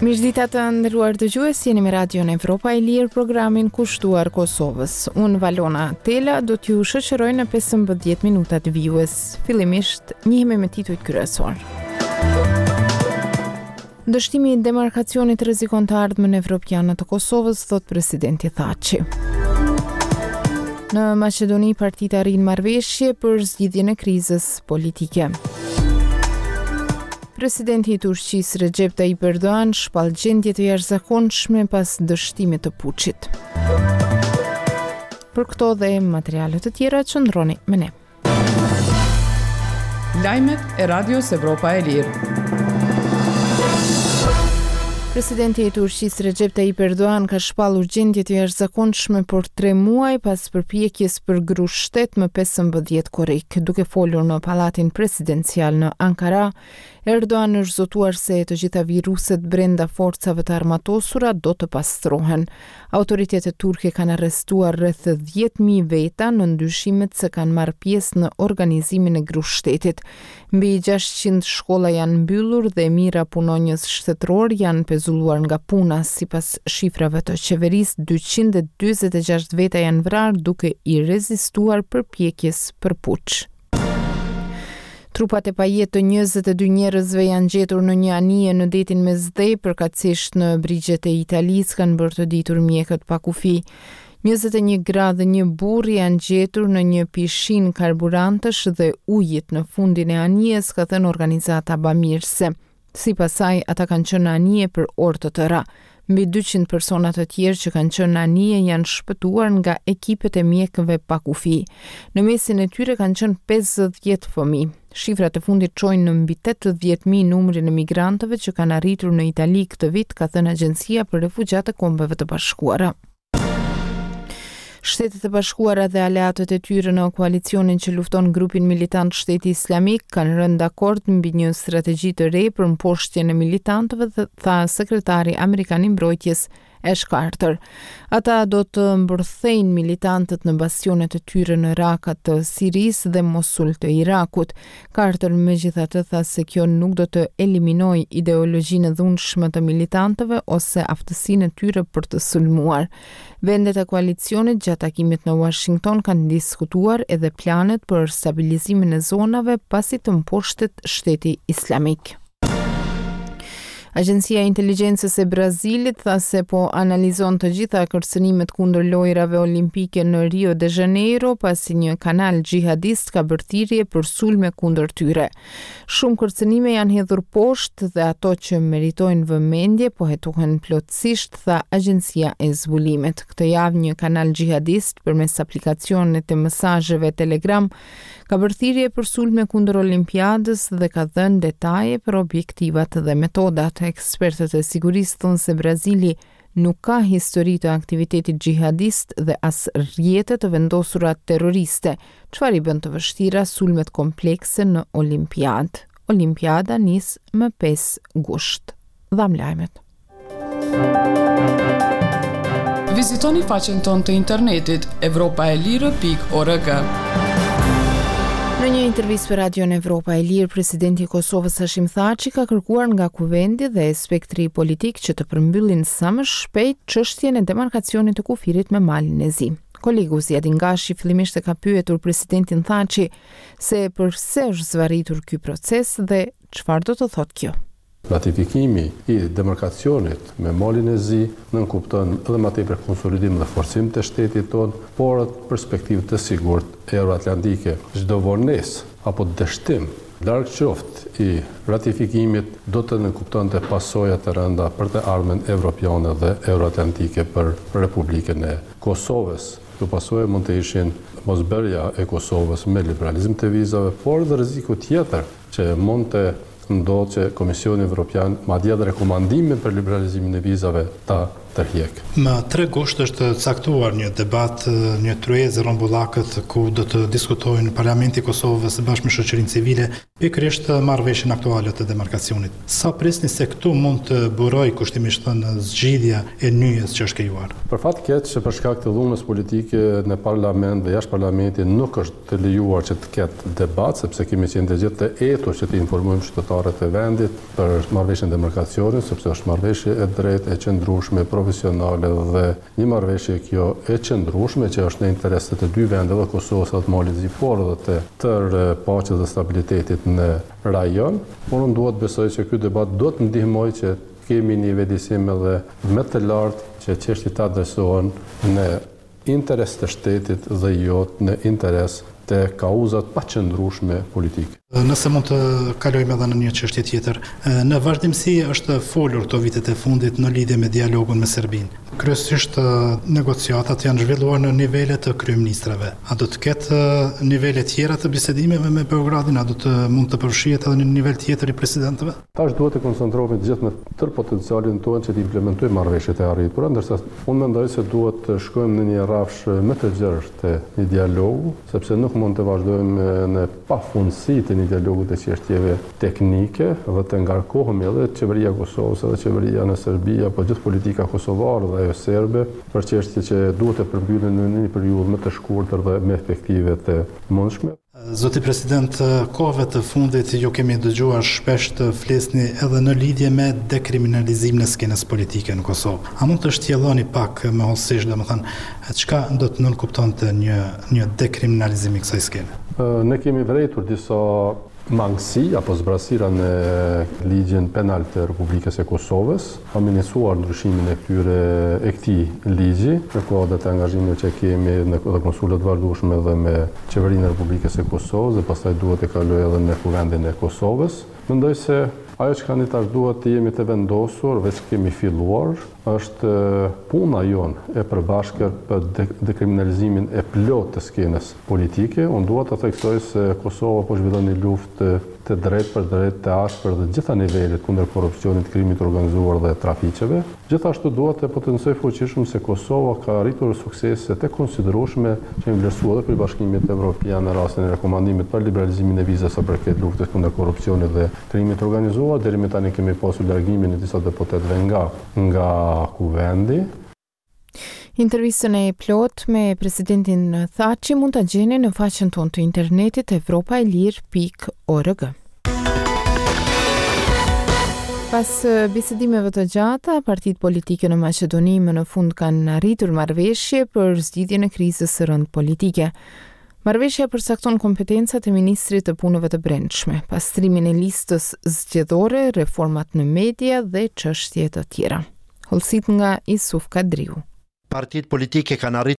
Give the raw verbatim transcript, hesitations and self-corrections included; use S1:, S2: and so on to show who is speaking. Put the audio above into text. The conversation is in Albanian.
S1: Mirëdita të nderuar dëgjues, jeni me Radion Evropa e Lirë, programin kushtuar Kosovës. Unë Valona Tela do t'ju shoqëroj në pesëmbëdhjetë minutat vijues. Fillimisht njihemi me titujt kryesor. Dështimi i demarkacionit rrezikon të ardhmen evropiane të Kosovës, thot presidenti Thaçi. Në Maqedoni partitë arrin marrëveshje për zgjidhjen e krizës politike. Presidenti i Turqisë Recep Tayyip Erdogan shpall gjendje të jashtëzakonshme pas dështimit të puçit. Për këto dhe materiale të tjera qëndroni me ne.
S2: Lajmet e Radios Evropa e Lirë.
S1: Presidenti i Turqisë Recep Tayyip Erdogan ka shpallur gjendje të jashtëzakonshme për tre muaj pas përpjekjes për grushtet më pesëmbëdhjetë korrik. Duke folur në Pallatin Presidencial në Ankara, Erdogan është zotuar se të gjitha viruset brenda forcave të armatosura do të pastrohen. Autoritetet turke kanë arrestuar rreth dhjetë mijë veta në ndyshimet se kanë marrë pjesë në organizimin e grushtetit. Mbi gjashtëqind shkolla janë mbyllur dhe mijëra punonjës shtetëror janë pezulluar nga puna. Sipas shifrave të qeverisë, dyqind e dyzet e gjashtë veta janë vrarë duke i rezistuar përpjekjes për puç. Trupat e pajet të njëzet e dy njerëzve janë gjetur në një anije në detin Mesdhej, përkatësisht në brigjet e Italisë, kanë bërë të ditur mjekët pa kufi. njëzet e një gra dhe një burr janë gjetur në një pishinë karburantësh dhe ujit në fundin e anijes, ka thënë organizata bamirëse. Sipas saj, ata kanë qenë në anije për orë të tëra. Mbi dyqind persona të tjerë që kanë qenë në anije janë shpëtuar nga ekipet e mjekëve pa kufi. Në mesin e tyre kanë qenë pesëdhjetë fëmijë. Shifrat e fundit çojnë në mbi tetëdhjetë mijë numrin e migrantëve që kanë arritur në Itali këtë vit, ka thënë Agjencia për Refugjat e Kombeve të Bashkuara. Shtetet e Bashkuara dhe aleatët e tyre në koalicionin që lufton grupin militant Shteti Islamik kanë rënë dakord mbi një strategji të re për mposhtjen e militantëve, tha sekretari amerikan i mbrojtjes Ash Carter. Ata do të mbërthejnë militantët në bastionet e tyre në Raqqa të Sirisë dhe Mosul të Irakut. Carter megjithatë tha se kjo nuk do të eliminojë ideologjinë e dhunshme të militantëve ose aftësinë e tyre për të sulmuar. Vendet e koalicionit gjatë takimit në Washington kanë diskutuar edhe planet për stabilizimin e zonave pasi të mposhtet Shteti Islamik. Agjencia e Inteligjencës e Brazilit tha se po analizon të gjitha kërcënimet kundër lojrave olimpike në Rio de Janeiro pasi një kanal xhihadist ka bërë thirrje për sulme kundër tyre. Shumë kërcënime janë hedhur poshtë dhe ato që meritojnë vëmendje po hetohen plotësisht, tha Agjencia e Zbulimit. Këtë javë një kanal xhihadist përmes aplikacionit të mesazheve Telegram ka bërë thirrje për sulme kundër olimpiadës dhe ka dhënë detaje për objektivat dhe metodat. Ekspertët e sigurisë thonë se Brazili nuk ka histori të aktivitetit xhihadist dhe as rrjete të vendosura terroriste, çfarë i bën të vështira sulmet komplekse në olimpiadë. Olimpiada nis më pesë gusht. Dham lajmet.
S2: Vizitoni faqen tonë të internetit evropaelire pikë org.
S1: Në një intervistë për Radion Evropa e Lirë, presidenti i Kosovës Hashim Thaçi ka kërkuar nga kuvendi dhe spektri politik që të përmbyllin sa më shpejt çështjen e demarkacionit të kufirit me Malin e Zi. Kolegu Zjadin Gashi fillimisht e ka pyetur presidentin Thaçi se përse është zvarritur ky proces dhe çfarë do të thotë kjo.
S3: Ratifikimi i demarkacionit me Malin e Zi nënkupton edhe më tepër konsolidim dhe forcim të shtetit tonë, por atë perspektivë të sigurt euroatlantike. Çdo vonesë apo dështim larg qoftë i ratifikimit do të nënkuptonte pasoja të rënda për të ardhmen evropiane dhe euroatlantike për Republikën e Kosovës. Kjo pasojë mund të ishin mosbërja e Kosovës me liberalizim të vizave, por dhe rreziku tjetër që mund të ndodhë që Komisioni Evropian madje edhe rekomandimin për liberalizimin e vizave ta tërhiq.
S4: Më tre gusht është caktuar një debat, një tryezë rrombullakët ku do të diskutojnë Parlamenti i Kosovës bashkë me shoqërinë civile pikërisht marrëveshjen aktuale të demarkacionit. Sa prisni se këtu mund të burojë kushtimisht thënë zgjidhja e nyjes që është krijuar?
S3: Për fat keq që për shkak të dhunës politike në parlament dhe jashtë parlamentit nuk është të lejuar që të ketë debat, sepse kemi qenë të gjithë të etur që të informojmë qytetarët e vendit për marrëveshjen e demarkacionit, sepse është marrëveshje e drejtë, e qëndrueshme, profesionale dhe një marrëveshje kjo e qëndrueshme që është në interes të të dy vendeve, Kosovës dhe Malit Zi, por edhe të tërë paqes dhe stabilitetit në rajon. Por unë duhet besoj që ky debat do të ndihmojë që kemi një vedisim edhe më të lartë që çështjet të adresohen në interes të shtetit dhe jo në interes të kauzat paqëndrueshme politike.
S4: Nëse mund të kalojmë edhe në një çështje tjetër, në vazhdimsi është folur këto vitet e fundit në lidhje me dialogun me Serbinë. Kryesisht negociatat janë zhvilluar në nivele të kryeministrave. A do të ketë nivele tjera të bisedimeve me Beogradin, a do të mund të përfshihet edhe në një nivel tjetër i presidentëve?
S3: Tash duhet të koncentrohemi të gjithë në tërë potencialin tonë që të implementojmë marrëveshjet e arritura, ndërsa unë mendoj se duhet të shkojmë në një rrafsh më të gjerë të një dialogu, sepse nuk mund të vazhdojmë në pafundësi të një dialogu të çështjeve teknike dhe të ngarkohemi edhe qeveria e Kosovës edhe qeveria në Serbi apo gjithë politika kosovare dhe ajo serbe për çështje që duhet të përmbyllen në një periudhë më të shkurtër dhe me perspektive të mundshme.
S4: Zoti President, kohëve të fundit ju kemi dëgjuar shpesh të flisni edhe në lidhje me dekriminalizimin e skenës politike në Kosovë. A mund të shtjelloni pak më hollësisht, domethënë, çka do të nënkuptonte një një dekriminalizim i kësaj skene?
S3: Ne kemi vërejtur disa mangësi apo zbrasira në ligjin penal të Republikës e Kosovës. Kam iniciuar ndryshimin e këtyre e këtij ligji në kuadër të angazhimeve që kemi në konsulat vazhdueshme dhe me qeverinë e Republikës e Kosovës dhe pastaj duhet të kalojë edhe në Kuvendin e Kosovës. Mendoj se ajo që kanë tash duhet të jemi të vendosur, veç kemi filluar, është puna jonë e përbashkër për dekriminalizimin e plot të skenës politike. Unë duhet të theksoj se Kosova po zhvillon një luftë të drejtë për drejtë të ashpër dhe gjitha nivelet kundër korrupsionit, krimit organizuar dhe trafiqeve. Gjithashtu duhet të potencoj fuqishëm se Kosova ka arritur suksese të konsiderueshme që i vlerësuar edhe për Bashkimit Evropian në rastin e rekomandimit për liberalizimin e vizës së përket luftës kundër korrupsionit dhe krimit organizuar. Deri më tani kemi pasur largimin e disa deputetëve nga nga Kuvendi.
S1: Intervistën e plot me presidentin Thaçi mund ta gjeni në faqen tonë të internetit europa e lirë pikë org. Pas bisedimeve të gjata, partitë politike në Maqedoni më në fund kanë arritur marrëveshje për zgjidhjen e krizës së rënd politike. Marrëveshja përcakton kompetencat e ministrit të punëve të brendshme, pastrimin e listës zgjedhore, reformat në media dhe çështje të tjera. Hollësit nga Isuf Kadriu.
S5: Partitë politike kanë arritur